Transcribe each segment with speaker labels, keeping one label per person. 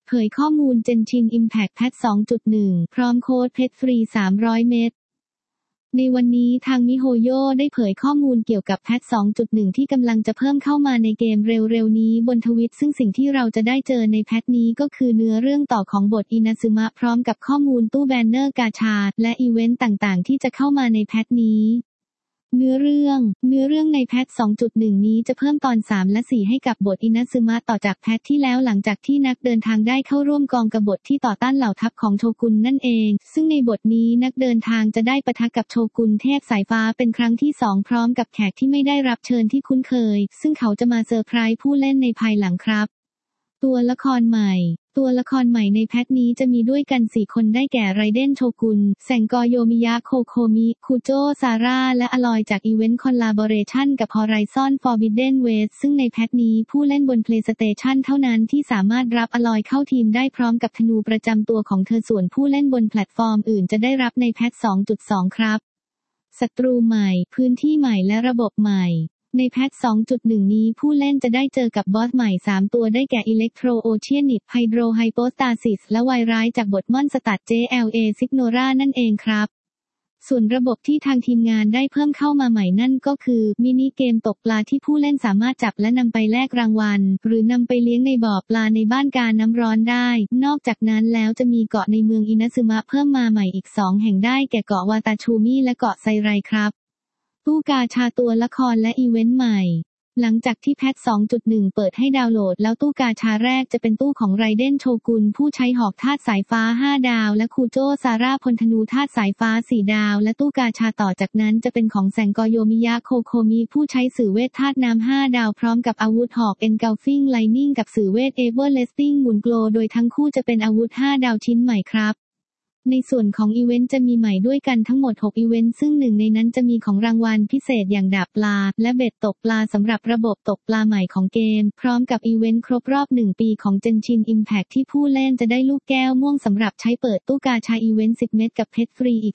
Speaker 1: เผยข้อมูล Genshin Impact แพท 2.1 พร้อมโค้ดเพชรฟรี300 เม็ดในวันนี้ทางมิโฮโยได้เผยข้อมูลเกี่ยวกับแพท 2.1 ที่กำลังจะเพิ่มเข้ามาในเกมเร็วๆนี้บนทวิตซึ่งสิ่งที่เราจะได้เจอในแพทนี้ก็คือเนื้อเรื่องต่อของบทอินาซึมะพร้อมกับข้อมูลตู้แบนเนอร์กาชาและอีเวนต์ต่างๆที่จะเข้ามาในแพทนี้เนื้อเรื่องในแพท 2.1 นี้จะเพิ่มตอน 3 และ 4 ให้กับบทอินาซึมะต่อจากแพทที่แล้วหลังจากที่นักเดินทางได้เข้าร่วมกองกบฏที่ต่อต้านเหล่าทัพของโชกุนนั่นเองซึ่งในบทนี้นักเดินทางจะได้ปะทะกับโชกุนเทพสายฟ้าเป็นครั้งที่ 2พร้อมกับแขกที่ไม่ได้รับเชิญที่คุ้นเคยซึ่งเขาจะมาเซอร์ไพรส์ผู้เล่นในภายหลังครับตัวละครใหม่ในแพทนี้จะมีด้วยกัน4คนได้แก่ไรเดนโชกุนแซงกอโยมิยะโคโคมิคุโจซาร่าและอลอยจากอีเวนต์คอลลาบอเรชั่นกับ Horizon Forbidden West ซึ่งในแพทนี้ผู้เล่นบน PlayStation เท่านั้นที่สามารถรับอลอยเข้าทีมได้พร้อมกับธนูประจำตัวของเธอส่วนผู้เล่นบนแพลตฟอร์มอื่นจะได้รับในแพท 2.2 ครับศัตรูใหม่พื้นที่ใหม่และระบบใหม่ในแพท 2.1 นี้ผู้เล่นจะได้เจอกับบอสใหม่3ตัวได้แก่อิเล็กโทรโอเชียนิตไฮโดรไฮโปสตาซิสและวายร้ายจากบทมอนสตัด JLA ซิกโนรานั่นเองครับส่วนระบบที่ทางทีมงานได้เพิ่มเข้ามาใหม่นั่นก็คือมินิเกมตกปลาที่ผู้เล่นสามารถจับและนำไปแลกรางวัลหรือนำไปเลี้ยงในบ่อปลาในบ้านกาน้ำร้อนได้นอกจากนั้นแล้วจะมีเกาะในเมืองอินาซึมะเพิ่มมาใหม่อีก2แห่งได้แก่เกาะวาตาชูมิและเกาะไซไรครับตู้กาชาตัวละครและอีเวนต์ใหม่หลังจากที่แพท 2.1 เปิดให้ดาวน์โหลดแล้วตู้กาชาแรกจะเป็นตู้ของไรเดนโชกุนผู้ใช้หอกธาตุสายฟ้า5ดาวและคูโจซาร่าพลธนูธาตุสายฟ้า4ดาวและตู้กาชาต่อจากนั้นจะเป็นของแซงกอโยมิยะโคโคมิผู้ใช้สื่อเวทธาตุน้ำ5ดาวพร้อมกับอาวุธหอก Engulfing Lightning กับสื่อเวท Everlasting Moonglow โดยทั้งคู่จะเป็นอาวุธ5ดาวชิ้นใหม่ครับในส่วนของอีเวนต์จะมีใหม่ด้วยกันทั้งหมด6อีเวนต์ซึ่งหนึ่งในนั้นจะมีของรางวัลพิเศษอย่างดาบปลาและเบ็ดตกปลาสำหรับระบบตกปลาใหม่ของเกมพร้อมกับอีเวนต์ครบรอบ1ปีของ Genshin Impact ที่ผู้เล่นจะได้ลูกแก้วม่วงสำหรับใช้เปิดตู้กาชาอีเวนต์10เม็ดกับเพชรฟรีอีก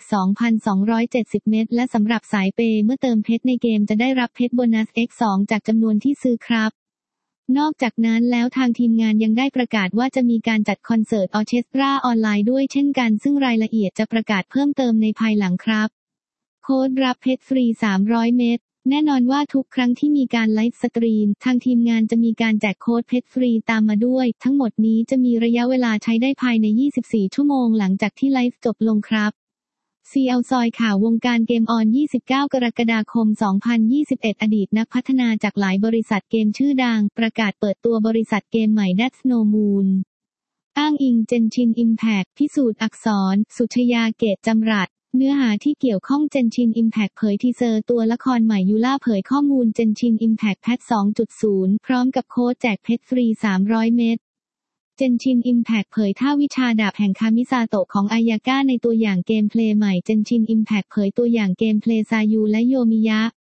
Speaker 1: 2,270 เม็ดและสำหรับสายเปย์เมื่อเติมเพชรในเกมจะได้รับเพชรโบนัส X2 จากจำนวนที่ซื้อครับนอกจากนั้นแล้วทางทีมงานยังได้ประกาศว่าจะมีการจัดคอนเสิร์ตออร์เคสตราออนไลน์ด้วยเช่นกันซึ่งรายละเอียดจะประกาศเพิ่มเติมในภายหลังครับโค้ดรับเพชรฟรี300 เม็ดแน่นอนว่าทุกครั้งที่มีการไลฟ์สตรีมทางทีมงานจะมีการแจกโค้ดเพชรฟรีตามมาด้วยทั้งหมดนี้จะมีระยะเวลาใช้ได้ภายใน24ชั่วโมงหลังจากที่ไลฟ์จบลงครับCL ซอยข่าววงการเกมออน29กรกฎาคม2021อดีตนักพัฒนาจากหลายบริษัทเกมชื่อดังประกาศเปิดตัวบริษัทเกมใหม่ That's No Moon อ้างอิง Genshin Impact พิสูจน์อักษรสุชยาเกตจำรัดเนื้อหาที่เกี่ยวข้อง Genshin Impact เผยทีเซอร์ตัวละครใหม่ยูล่าเผยข้อมูล Genshin Impact แพท 2.0 พร้อมกับโค้ดแจกเพชรฟรี300 เม็ดGenshin Impact เผยท่าวิชาดาบแห่งคามิซาโตะของอายาก้าในตัวอย่างเกมเพลย์ใหม่ Genshin Impact เผยตัวอย่างเกมเพลย์ซายูและโยมิยะ